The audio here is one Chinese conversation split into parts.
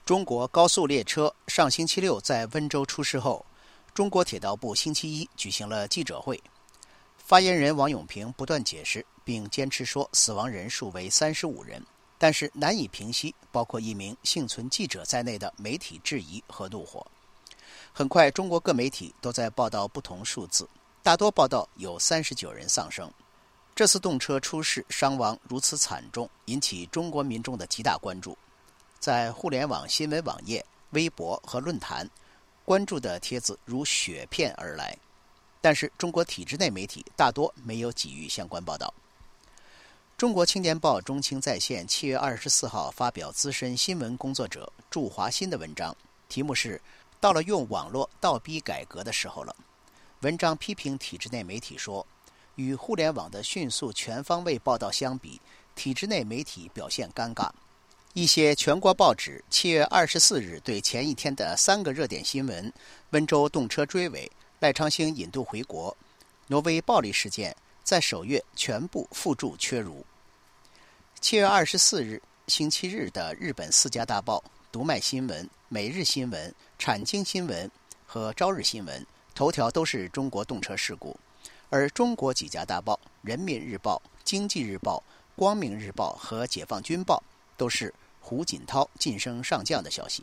中国高速列车上星期六在温州出事后，中国铁道部星期一举行了记者会。发言人王永平不断解释，并坚持说死亡人数为35人，但是难以平息包括一名幸存记者在内的媒体质疑和怒火。很快，中国各媒体都在报道不同数字，大多报道有39人丧生。这次动车出事伤亡如此惨重，引起中国民众的极大关注。在互联网新闻网页、微博和论坛，关注的帖子如雪片而来。但是中国体制内媒体大多没有给予相关报道。中国青年报中青在线7月24号发表资深新闻工作者祝华新的文章，题目是到了用网络倒逼改革的时候了。文章批评体制内媒体说，与互联网的迅速全方位报道相比，体制内媒体表现尴尬。一些全国报纸7月24日对前一天的3个热点新闻——温州动车追尾、赖昌星引渡回国、挪威暴力事件，在首页全部附注缺如。7月24日星期日的日本4家大报读卖新闻、每日新闻、产经新闻和朝日新闻头条都是中国动车事故，而中国几家大报人民日报、经济日报、光明日报和解放军报都是胡锦涛晋升上将的消息。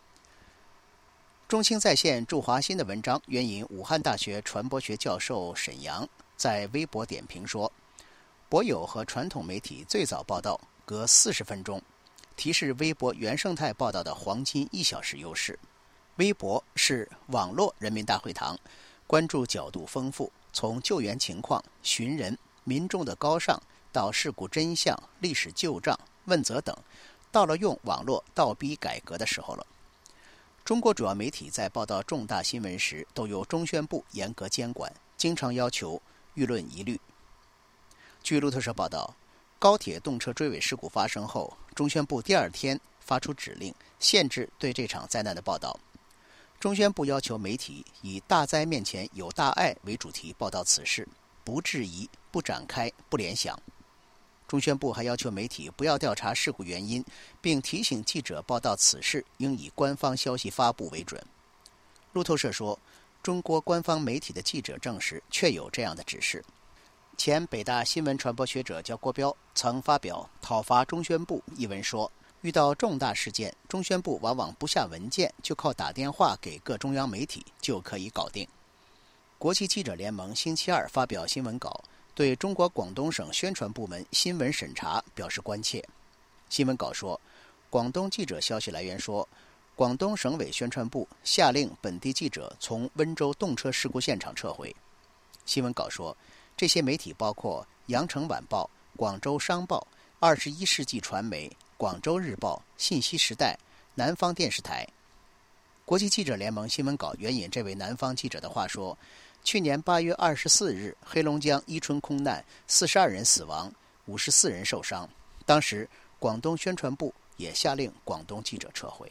中青在线祝华新的文章援引武汉大学传播学教授沈阳在微博点评说，博友和传统媒体最早报道隔40分钟，提示微博原生态报道的黄金1小时优势。微博是网络人民大会堂，关注角度丰富，从救援情况、寻人、民众的高尚到事故真相、历史旧账、问责等，到了用网络倒逼改革的时候了。中国主要媒体在报道重大新闻时都由中宣部严格监管，经常要求舆论一律。据路透社报道，高铁动车追尾事故发生后，中宣部第2天发出指令，限制对这场灾难的报道。中宣部要求媒体以大灾面前有大爱为主题报道此事，不质疑、不展开、不联想。中宣部还要求媒体不要调查事故原因，并提醒记者报道此事应以官方消息发布为准。路透社说，中国官方媒体的记者证实确有这样的指示。前北大新闻传播学者焦国标曾发表讨伐中宣部一文说，遇到重大事件，中宣部往往不下文件，就靠打电话给各中央媒体就可以搞定。国际记者联盟星期二发表新闻稿，对中国广东省宣传部门新闻审查表示关切。新闻稿说，广东记者消息来源说，广东省委宣传部下令本地记者从温州动车事故现场撤回。新闻稿说，这些媒体包括羊城晚报、广州商报、21世纪传媒、广州日报、信息时代、南方电视台。国际记者联盟新闻稿援引这位南方记者的话说，去年8月24日，黑龙江伊春空难，42人死亡，54人受伤。当时，广东宣传部也下令广东记者撤回。